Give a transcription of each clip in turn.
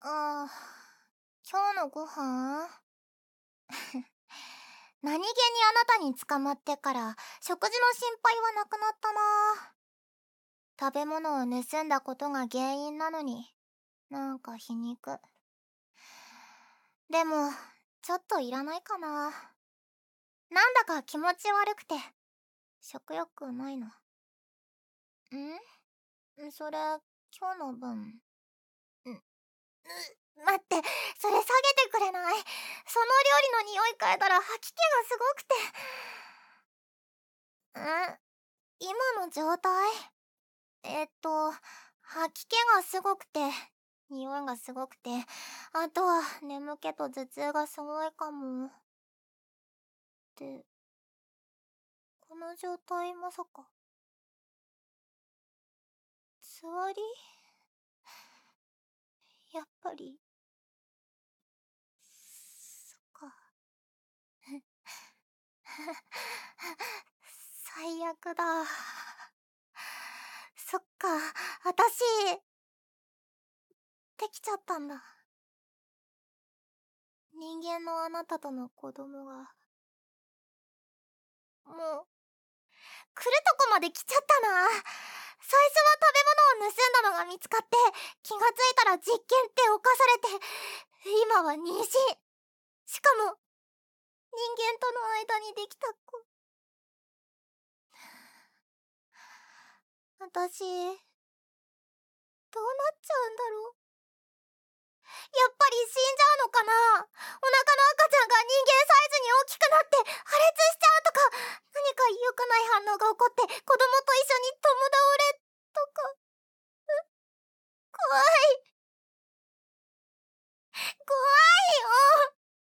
今日のご飯何気にあなたに捕まってから食事の心配はなくなったな。食べ物を盗んだことが原因なのに、なんか皮肉。でも、ちょっといらないかな。なんだか気持ち悪くて、食欲ないの。それ、今日の分。待って、それ下げてくれない？その料理の匂い嗅いだら吐き気がすごくて。今の状態？吐き気がすごくて、匂いがすごくて、あとは眠気と頭痛がすごいかも。で、この状態まさか。つわり？やっぱり。そっか。最悪だ。そっか、私、できちゃったんだ。人間のあなたとの子供が。もう、来るとこまで来ちゃったな。最初は食べ物を盗んだのが見つかって、気がついたら実験って犯されて、今は妊娠。しかも、人間との間にできた子。私、どうなっちゃうんだろう。やっぱり死んじゃうのかな。お腹の赤ちゃんが人間サイズに大きくなって破裂しちゃうとか、何か良くない反応が起こって子供と一緒に共倒れとか。怖い。怖いよ。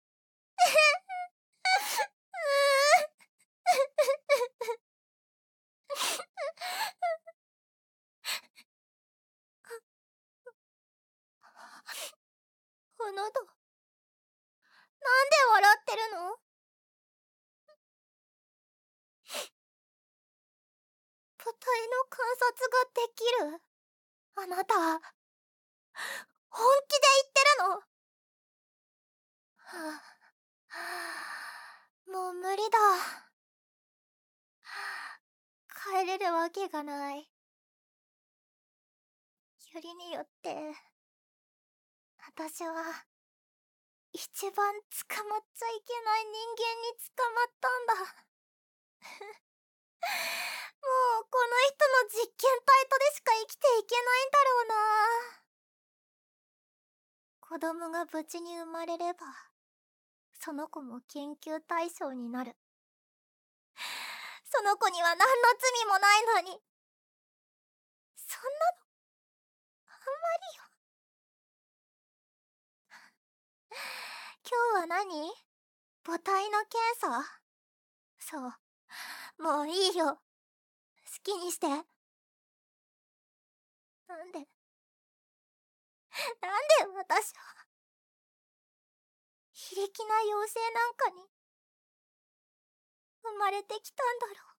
あなた、なんで笑ってるの？母体の観察ができる？あなた、本気で言ってるの？はあ、もう無理だ。帰れるわけがない。よりによって、私は、一番捕まっちゃいけない人間に捕まったんだ。もうこの人の実験体とでしか生きていけないんだろうな。子供が無事に生まれれば、その子も研究対象になる。その子には何の罪もないのに。そんなの、あんまりよ。今日は何？母体の検査？そう。もういいよ。好きにして。なんで私は、非力な妖精なんかに、生まれてきたんだろう。